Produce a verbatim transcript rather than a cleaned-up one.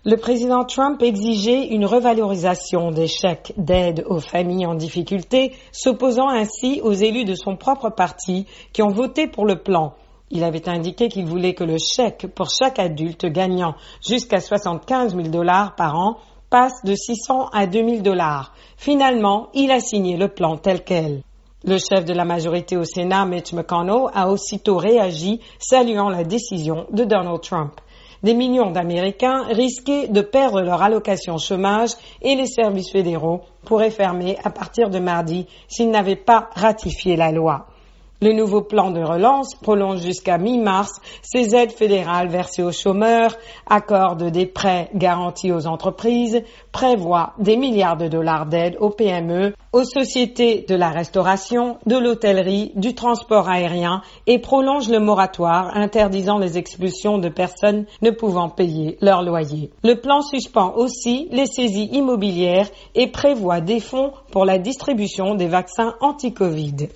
Le président Trump exigeait une revalorisation des chèques d'aide aux familles en difficulté, s'opposant ainsi aux élus de son propre parti qui ont voté pour le plan. Il avait indiqué qu'il voulait que le chèque pour chaque adulte gagnant jusqu'à soixante-quinze mille dollars par an passe de six cents à deux mille dollars. Finalement, il a signé le plan tel quel. Le chef de la majorité au Sénat, Mitch McConnell, a aussitôt réagi, saluant la décision de Donald Trump. Des millions d'Américains risquaient de perdre leur allocation chômage et les services fédéraux pourraient fermer à partir de mardi s'ils n'avaient pas ratifié la loi. Le nouveau plan de relance prolonge jusqu'à mi-mars ces aides fédérales versées aux chômeurs, accorde des prêts garantis aux entreprises, prévoit des milliards de dollars d'aide aux P M E, aux sociétés de la restauration, de l'hôtellerie, du transport aérien et prolonge le moratoire interdisant les expulsions de personnes ne pouvant payer leur loyer. Le plan suspend aussi les saisies immobilières et prévoit des fonds pour la distribution des vaccins anti-Covid.